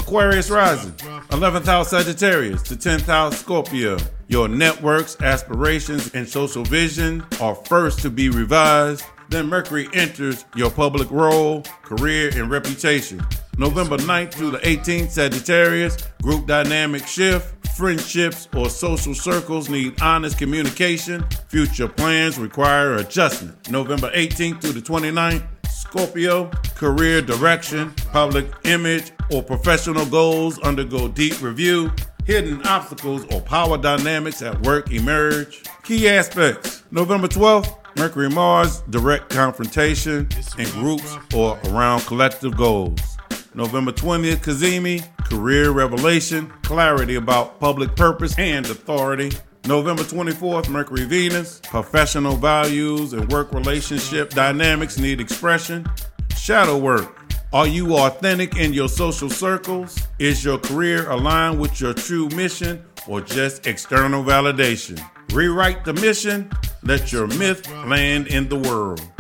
Aquarius rising, 11th house Sagittarius to 10th house Scorpio. Your networks, aspirations, and social vision are first to be revised. Then Mercury enters your public role, career, and reputation. November 9th through the 18th, Sagittarius, group dynamic shift. Friendships or social circles need honest communication. Future plans require adjustment. November 18th through the 29th, Scorpio, career direction, public image, or professional goals undergo deep review. Hidden obstacles or power dynamics at work emerge. Key aspects. November 12th, Mercury Mars, direct confrontation in groups or around collective goals. November 20th, Cazimi, career revelation, clarity about public purpose and authority. November 24th, Mercury Venus, professional values and work relationship dynamics need expression. Shadow work. Are you authentic in your social circles? Is your career aligned with your true mission or just external validation? Rewrite the mission. Let your myth land in the world.